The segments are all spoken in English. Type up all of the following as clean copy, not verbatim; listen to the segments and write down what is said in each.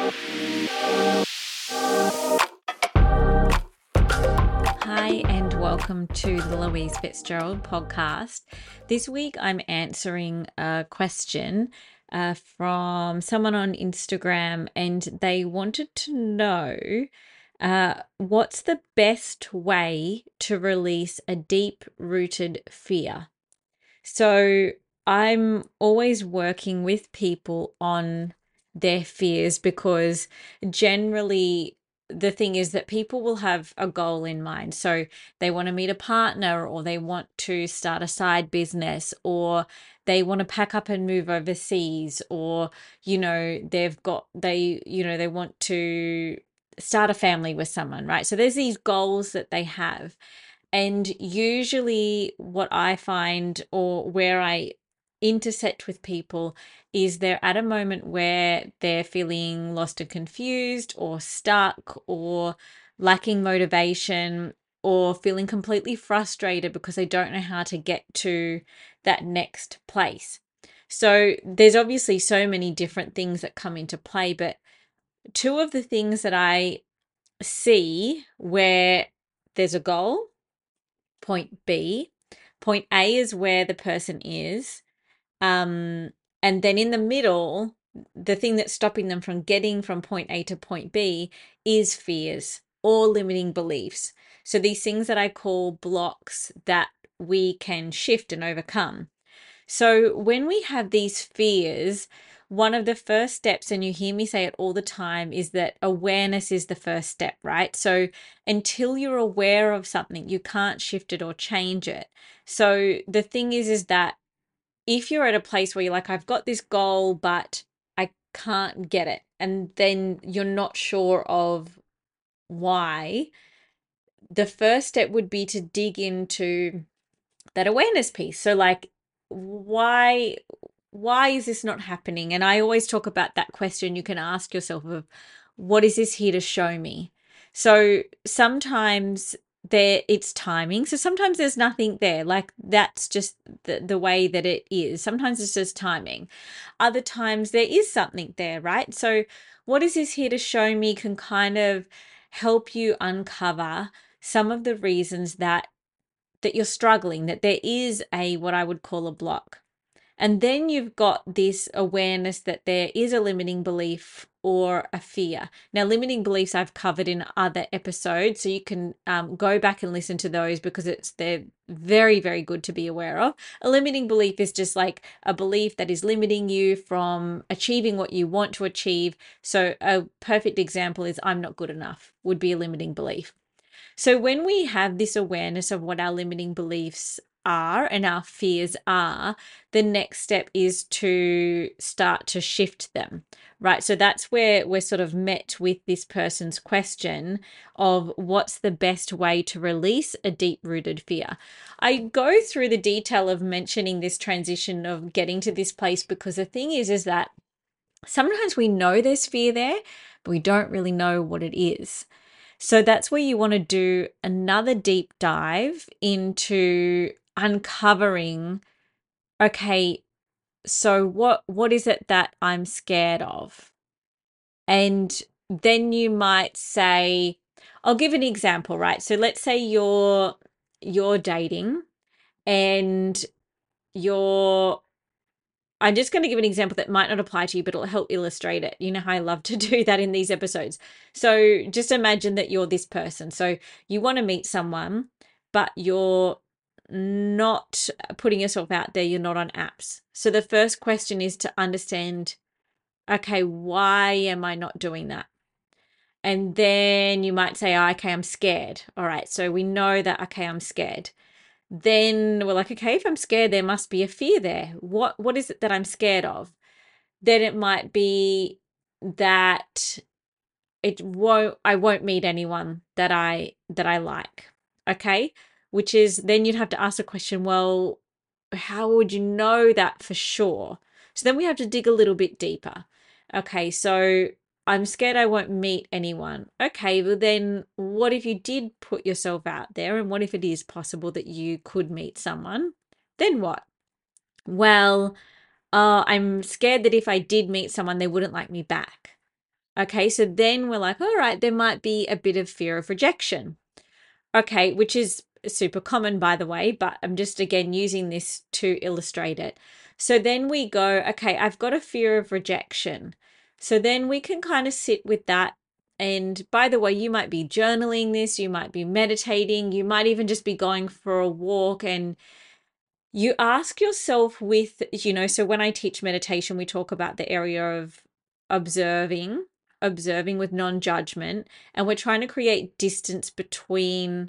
Hi, and welcome to the Louise Fitzgerald podcast. This week I'm answering a question from someone on Instagram, and they wanted to know what's the best way to release a deep rooted fear. So I'm always working with people on their fears because generally the thing is that people will have a goal in mind. So they want to meet a partner, or they want to start a side business, or they want to pack up and move overseas, or they want to start a family with someone, right? So there's these goals that they have. And usually, what I find, or where I intersect with people, is they're at a moment where they're feeling lost and confused, or stuck, or lacking motivation, or feeling completely frustrated because they don't know how to get to that next place. So, there's obviously so many different things that come into play, but two of the things that I see where there's a goal, point B. Point A is where the person is. And then in the middle, the thing that's stopping them from getting from point A to point B is fears or limiting beliefs. So these things that I call blocks that we can shift and overcome. So when we have these fears, one of the first steps, and you hear me say it all the time, is that awareness is the first step, right? So until you're aware of something, you can't shift it or change it. So the thing is that if you're at a place where you're like, I've got this goal, but I can't get it, and then you're not sure of why, the first step would be to dig into that awareness piece. So like, why is this not happening? And I always talk about that question you can ask yourself of, what is this here to show me? So sometimes it's timing. So sometimes there's nothing there. Like that's just the way that it is. Sometimes it's just timing. Other times there is something there, right? So what is this here to show me can kind of help you uncover some of the reasons that you're struggling, that there is a what I would call a block. And then you've got this awareness that there is a limiting belief or a fear. Now, limiting beliefs I've covered in other episodes, so you can go back and listen to those because they're very, very good to be aware of. A limiting belief is just like a belief that is limiting you from achieving what you want to achieve. So a perfect example is I'm not good enough would be a limiting belief. So when we have this awareness of what our limiting beliefs are and our fears are, the next step is to start to shift them, right? So that's where we're sort of met with this person's question of what's the best way to release a deep rooted fear. I go through the detail of mentioning this transition of getting to this place because the thing is that sometimes we know there's fear there, but we don't really know what it is. So that's where you want to do another deep dive into uncovering, okay, so what is it that I'm scared of? And then you might say, I'll give an example, right? So let's say you're dating and you're I'm just going to give an example that might not apply to you, but it'll help illustrate it. You know how I love to do that in these episodes. So just imagine that you're this person. So you want to meet someone, but you're not putting yourself out there. You're not on apps. So the first question is to understand, okay, why am I not doing that? And then you might say, oh, okay, I'm scared. All right. So we know that, okay, I'm scared. Then we're like, okay, if I'm scared, there must be a fear there. What is it that I'm scared of? Then it might be that I won't meet anyone that I like. Okay? Which is then you'd have to ask the question, well, how would you know that for sure? So then we have to dig a little bit deeper. Okay, so I'm scared I won't meet anyone. Okay, well then what if you did put yourself out there, and what if it is possible that you could meet someone? Then what? Well, I'm scared that if I did meet someone, they wouldn't like me back. Okay, so then we're like, all right, there might be a bit of fear of rejection. Okay, which is super common, by the way, but I'm just again using this to illustrate it. So then we go, okay, I've got a fear of rejection. So then we can kind of sit with that. And by the way, you might be journaling this, you might be meditating, you might even just be going for a walk, and you ask yourself with, so when I teach meditation, we talk about the area of observing, observing with non-judgment, and we're trying to create distance between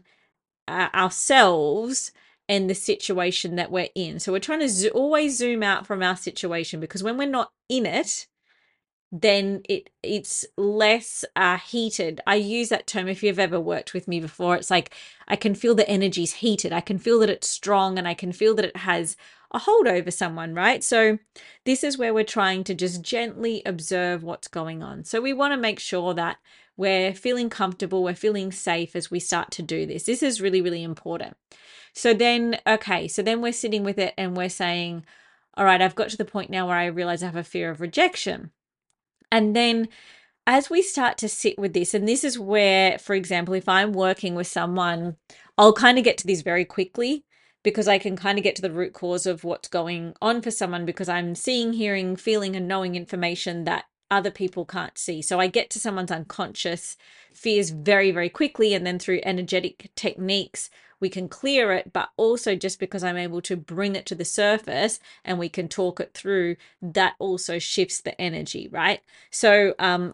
ourselves and the situation that we're in. So we're trying to always zoom out from our situation, because when we're not in it, then it's less heated. I use that term, if you've ever worked with me before, it's like I can feel the energy's heated. I can feel that it's strong, and I can feel that it has a hold over someone, right? So this is where we're trying to just gently observe what's going on. So we want to make sure that we're feeling comfortable, we're feeling safe as we start to do this. This is really, really important. So then, okay, so then we're sitting with it and we're saying, all right, I've got to the point now where I realize I have a fear of rejection. And then as we start to sit with this, and this is where, for example, if I'm working with someone, I'll kind of get to this very quickly, because I can kind of get to the root cause of what's going on for someone, because I'm seeing, hearing, feeling, and knowing information that other people can't see. So I get to someone's unconscious fears very, very quickly. And then through energetic techniques, we can clear it, but also just because I'm able to bring it to the surface and we can talk it through, that also shifts the energy, right? So,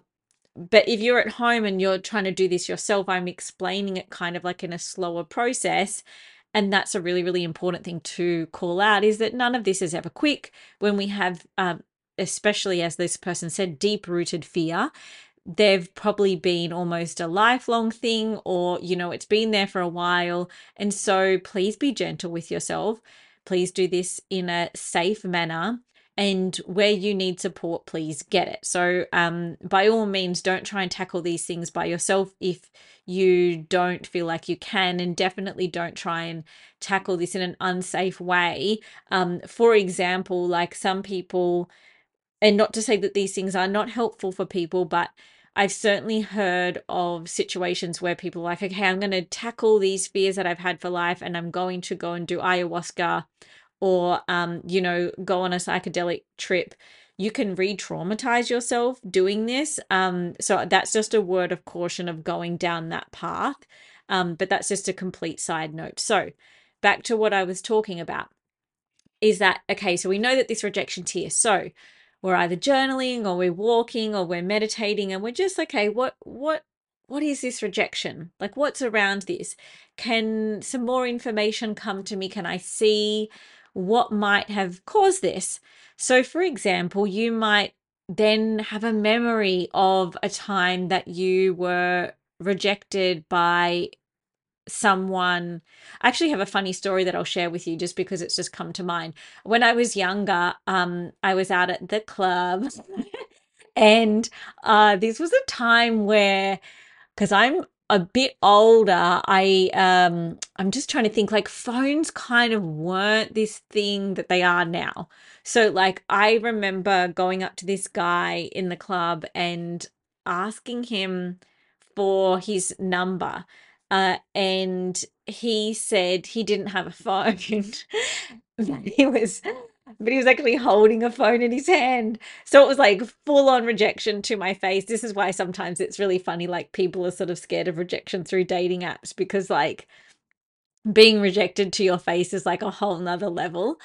but if you're at home and you're trying to do this yourself, I'm explaining it kind of like in a slower process. And that's a really, really important thing to call out, is that none of this is ever quick. When we have, especially as this person said, deep rooted fear, they've probably been almost a lifelong thing, or, it's been there for a while. And so please be gentle with yourself. Please do this in a safe manner. And where you need support, please get it. So by all means, don't try and tackle these things by yourself if you don't feel like you can, and definitely don't try and tackle this in an unsafe way. For example, like some people, and not to say that these things are not helpful for people, but I've certainly heard of situations where people are like, okay, I'm going to tackle these fears that I've had for life, and I'm going to go and do ayahuasca, or go on a psychedelic trip. You can re-traumatize yourself doing this. So that's just a word of caution of going down that path. But that's just a complete side note. So back to what I was talking about, is that, okay, so we know that this rejection's here. So we're either journaling, or we're walking, or we're meditating, and we're just, okay, what is this rejection? Like, what's around this? Can some more information come to me? Can I see what might have caused this? So for example, you might then have a memory of a time that you were rejected by someone. I actually have a funny story that I'll share with you, just because it's just come to mind. When I was younger, I was out at the club and this was a time where, because I'm a bit older, I'm just trying to think, like, phones kind of weren't this thing that they are now. So like I remember going up to this guy in the club and asking him for his number. And he said he didn't have a phone. but he was but he was actually holding a phone in his hand. So it was like full on rejection to my face. This is why sometimes it's really funny, like people are sort of scared of rejection through dating apps, because like being rejected to your face is like a whole nother level.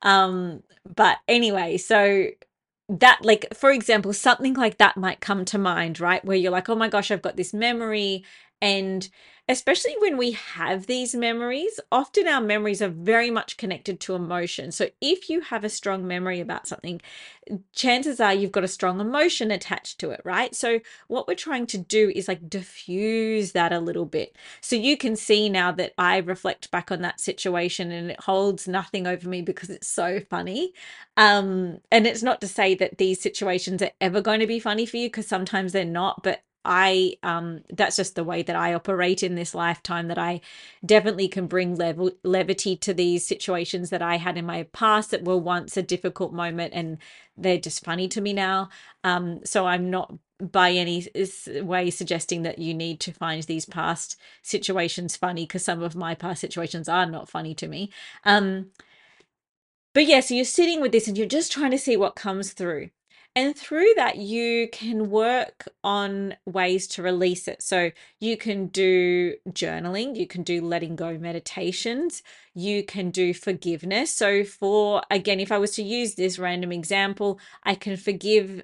But anyway, so that, like, for example, something like that might come to mind, right? Where you're like, oh my gosh, I've got this memory. And especially when we have these memories, often our memories are very much connected to emotion. So if you have a strong memory about something, chances are you've got a strong emotion attached to it, right? So what we're trying to do is like diffuse that a little bit. So you can see now that I reflect back on that situation and it holds nothing over me, because it's so funny. And it's not to say that these situations are ever going to be funny for you, because sometimes they're not, but that's just the way that I operate in this lifetime, that I definitely can bring levity to these situations that I had in my past that were once a difficult moment, and they're just funny to me now. So I'm not by any way suggesting that you need to find these past situations funny, because some of my past situations are not funny to me. But yeah, so you're sitting with this and you're just trying to see what comes through. And through that, you can work on ways to release it. So you can do journaling, you can do letting go meditations, you can do forgiveness. So, for again, if I was to use this random example, I can forgive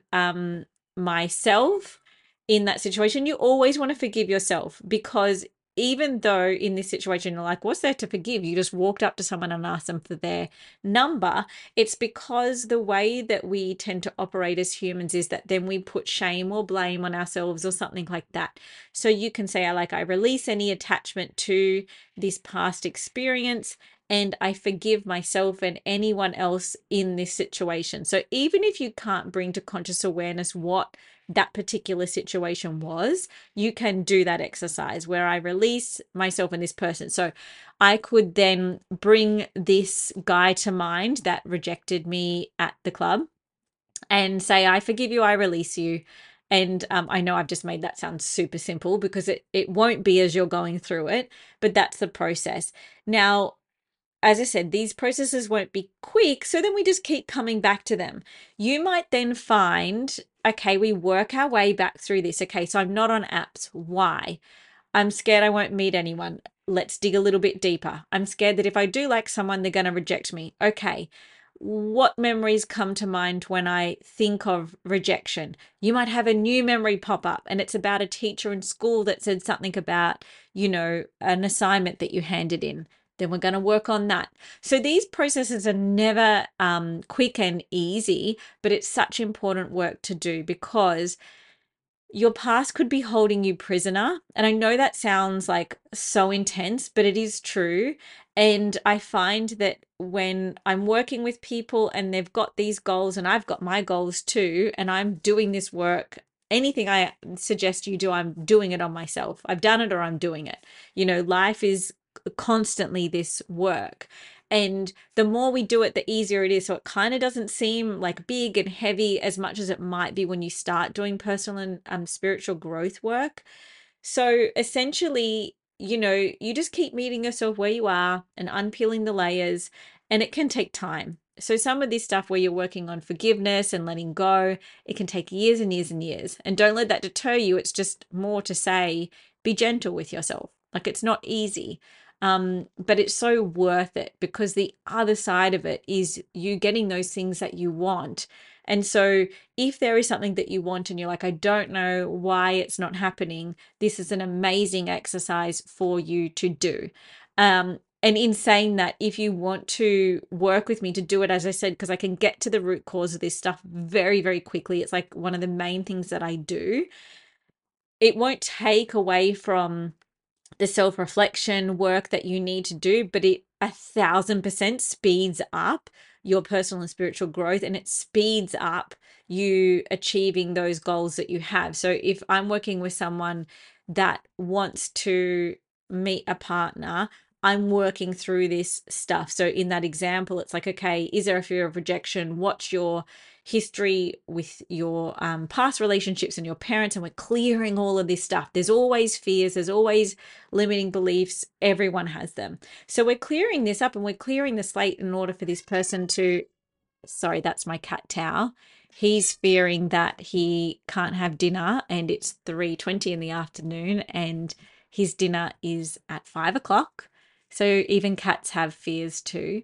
myself in that situation. You always want to forgive yourself, because even though in this situation you're like, what's there to forgive? You just walked up to someone and asked them for their number. It's because the way that we tend to operate as humans is that then we put shame or blame on ourselves or something like that. So you can say, I release any attachment to this past experience, and I forgive myself and anyone else in this situation. So even if you can't bring to conscious awareness what that particular situation was, you can do that exercise where I release myself and this person. So I could then bring this guy to mind that rejected me at the club and say, I forgive you, I release you. And I know I've just made that sound super simple, because it won't be as you're going through it, but that's the process. Now, as I said, these processes won't be quick, so then we just keep coming back to them. You might then find, okay, we work our way back through this. Okay, so I'm not on apps. Why? I'm scared I won't meet anyone. Let's dig a little bit deeper. I'm scared that if I do like someone, they're going to reject me. Okay, what memories come to mind when I think of rejection? You might have a new memory pop up, and it's about a teacher in school that said something about, an assignment that you handed in. Then we're going to work on that. So these processes are never quick and easy, but it's such important work to do, because your past could be holding you prisoner. And I know that sounds like so intense, but it is true. And I find that when I'm working with people and they've got these goals and I've got my goals too, and I'm doing this work, anything I suggest you do, I'm doing it on myself. I've done it or I'm doing it. Life is constantly this work. And the more we do it, the easier it is. So it kind of doesn't seem like big and heavy as much as it might be when you start doing personal and spiritual growth work. So essentially, you just keep meeting yourself where you are and unpeeling the layers, and it can take time. So some of this stuff where you're working on forgiveness and letting go, it can take years and years and years. And don't let that deter you. It's just more to say, be gentle with yourself. Like, it's not easy. But it's so worth it, because the other side of it is you getting those things that you want. And so if there is something that you want and you're like, I don't know why it's not happening, this is an amazing exercise for you to do. And in saying that, if you want to work with me to do it, as I said, because I can get to the root cause of this stuff very, very quickly. It's like one of the main things that I do. It won't take away from the self-reflection work that you need to do, but it 1,000% speeds up your personal and spiritual growth, and it speeds up you achieving those goals that you have. So if I'm working with someone that wants to meet a partner, I'm working through this stuff. So in that example, it's like, okay, is there a fear of rejection? What's your history with your past relationships and your parents? And we're clearing all of this stuff. There's always fears, there's always limiting beliefs. Everyone has them. So we're clearing this up and we're clearing the slate in order for this person to, sorry, that's my cat Tao. He's fearing that he can't have dinner, and it's 3:20 in the afternoon, and his dinner is at 5 o'clock. So even cats have fears too.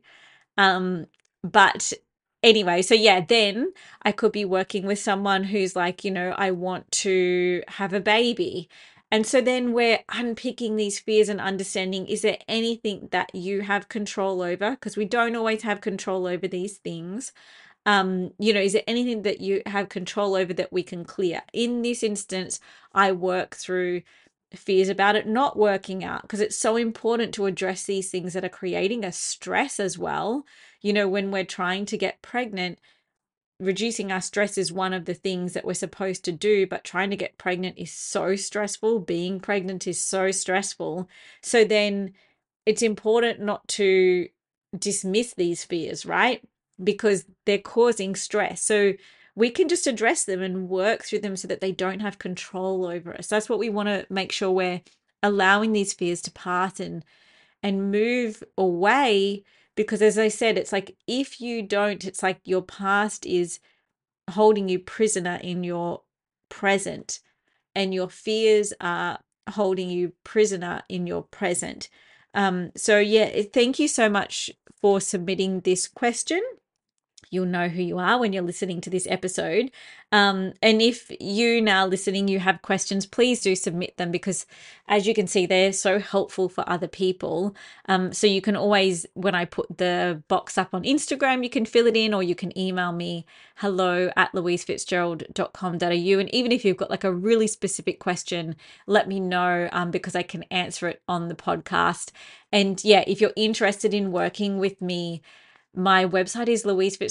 But anyway, so yeah, then I could be working with someone who's like, I want to have a baby. And so then we're unpicking these fears and understanding, is there anything that you have control over? Because we don't always have control over these things. Is there anything that you have control over that we can clear? In this instance, I work through fears about it not working out, because it's so important to address these things that are creating a stress as well. When we're trying to get pregnant, reducing our stress is one of the things that we're supposed to do, but trying to get pregnant is so stressful. Being pregnant is so stressful. So then it's important not to dismiss these fears, right? Because they're causing stress. So we can just address them and work through them so that they don't have control over us. That's what we want to make sure we're allowing these fears to pass and move away. Because as I said, it's like if you don't, it's like your past is holding you prisoner in your present, and your fears are holding you prisoner in your present. So yeah, thank you so much for submitting this question. You'll know who you are when you're listening to this episode. And if you now listening, you have questions, please do submit them, because as you can see, they're so helpful for other people. So you can always, when I put the box up on Instagram, you can fill it in, or you can email me hello@louisefitzgerald.com.au. And even if you've got like a really specific question, let me know, because I can answer it on the podcast. And yeah, if you're interested in working with me, my website is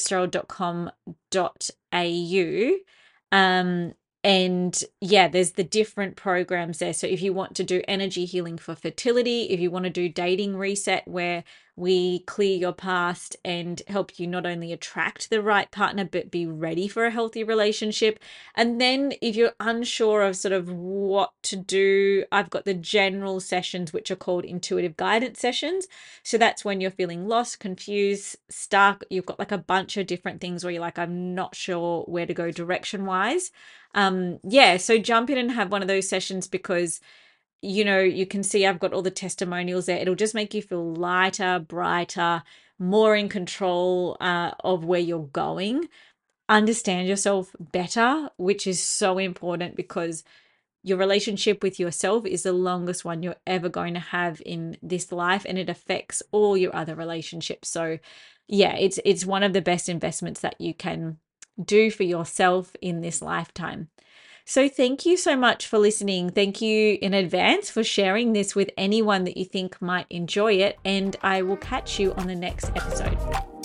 louisefitzgerald.com.au. And yeah, there's the different programs there. So if you want to do energy healing for fertility, if you want to do dating reset, where we clear your past and help you not only attract the right partner, but be ready for a healthy relationship. And then if you're unsure of sort of what to do, I've got the general sessions, which are called intuitive guidance sessions. So that's when you're feeling lost, confused, stuck. You've got like a bunch of different things where you're like, I'm not sure where to go direction wise. Yeah, so jump in and have one of those sessions, because you can see I've got all the testimonials there. It'll just make you feel lighter, brighter, more in control of where you're going. Understand yourself better, which is so important, because your relationship with yourself is the longest one you're ever going to have in this life, and it affects all your other relationships. So yeah, it's one of the best investments that you can do for yourself in this lifetime. So thank you so much for listening. Thank you in advance for sharing this with anyone that you think might enjoy it, and I will catch you on the next episode.